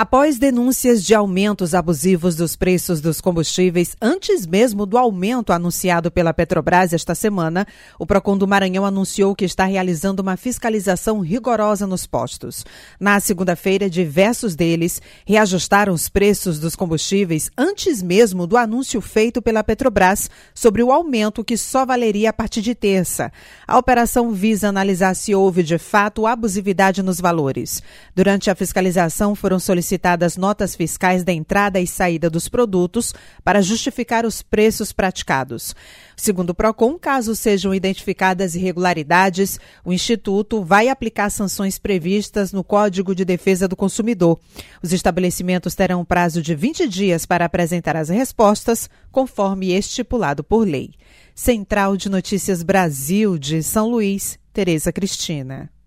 Após denúncias de aumentos abusivos dos preços dos combustíveis, antes mesmo do aumento anunciado pela Petrobras esta semana, o Procon do Maranhão anunciou que está realizando uma fiscalização rigorosa nos postos. Na segunda-feira, diversos deles reajustaram os preços dos combustíveis antes mesmo do anúncio feito pela Petrobras sobre o aumento que só valeria a partir de terça. A operação visa analisar se houve, de fato, abusividade nos valores. Durante a fiscalização, foram solicitadas notas fiscais da entrada e saída dos produtos para justificar os preços praticados. Segundo o Procon, caso sejam identificadas irregularidades, o Instituto vai aplicar sanções previstas no Código de Defesa do Consumidor. Os estabelecimentos terão um prazo de 20 dias para apresentar as respostas, conforme estipulado por lei. Central de Notícias Brasil de São Luís, Tereza Cristina.